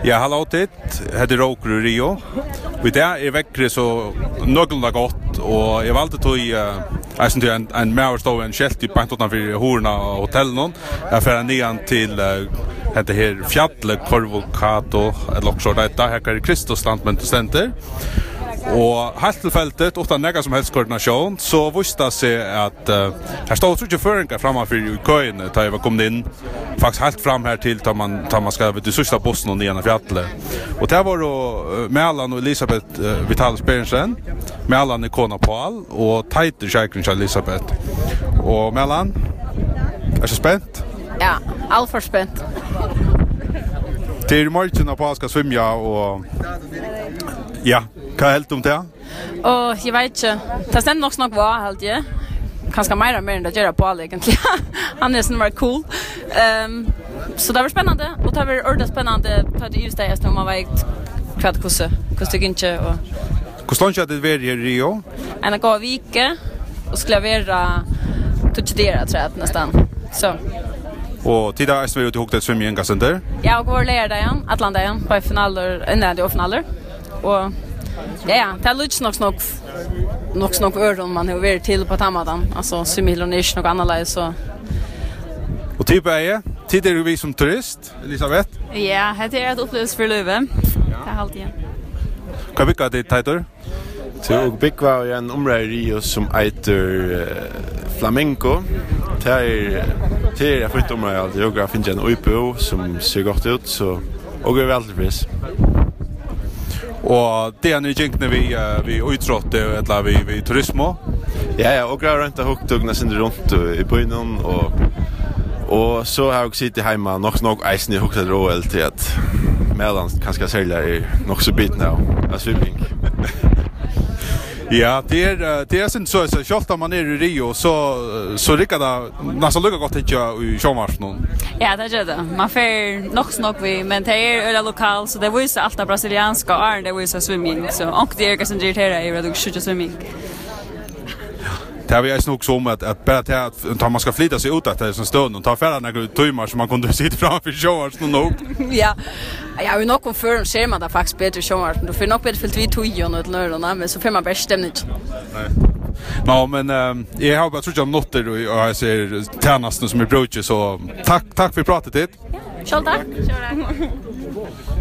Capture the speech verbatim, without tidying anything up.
Ja, hallå titt. Heter Roker Rio. Vi där är väckre så någorlunda gott och jag valde tog uh, jag syns en en mer stå en skält i bank utanför Horna hotellen. Jag för nian till uh, heter här Fjalle Corvocato eller också detta här är Kristus Landment Center. Och helt tillfället utan några som helst koordination så visste det sig att uh, här stod så ju föringar framför i kön där jag var kommit in faktiskt helt fram här till tar man tar man ska vet du sista bossen och ner i fjället. Och där var då uh, Mellan och Elisabeth uh, Vital Spensen, Mellan Ikona Paul och Tighter Shaken Elisabeth. Och Mellan är så spänt? Ja, allt för spänt. Det är morgon när Paul ska svimma och ja, vad helt om det? Och jag vet inte, det stämmer nog nog var helt ju. Kanske mer mer än det gör på egentligen. Han är så cool. Ehm så det var spännande och det var ordentligt spännande för det just det som man vet kvart kusse, kusse inte och hur långt hade det varit i Rio? En gång vecka och skulle vara touchera tror jag nästan. Så och tida är vi ute hukta swimming center. Ja, och går lärda igen, Atlanta igen på finaler, en av finaler. Och ja, det är lite nog nog nog nog öron man har varit till på Tamadan. Alltså similonish något annat så. Och typ är tider du vi som turist, Elisabeth? Ja, det är ett upplevelse för Löve. Det är alltid. Kan vi gå dit tider? Så big var en område i Rio som heter Flamenco. Det är det är fint område alltid. Jag finner en uipo som ser gott ut så och är väldigt pris. Och det är nu gängt när vi vi utrott eller vi vi turismo. Ja ja, och går runt och huktugna sin runt i byn och och så har jag sitter hemma nog nog isen i hukta roel till att mellan kanske sälja är nog så bit nu. As swimming. Ja, det är det är sen så så schalt man är i Rio så så rycker det nästan lika gott att jag i Sjömarsnon. Ja, det gör det. Man får nog nog vi men det är öla lokal så det var ju allt brasilianska och det var ju så swimming så och det är kanske inte här är det skjuta swimming. Det har vi ju nog som att att bara till att man ska flytta sig ut att det är sån stund och ta färra några timmar så man kunde sitta framför Sjömarsnon nog. Ja. Ja, vi nog kom för ser man där faktiskt bättre Sjömarsnon. Då får nog bättre fyllt vi tojon och lördagarna men så får man bäst stämning. Nej. Ja, men um, jag har bara trott jag noter och jag ser tjänsten som är brooche så tack tack för pratet. Ja, tack. Tack.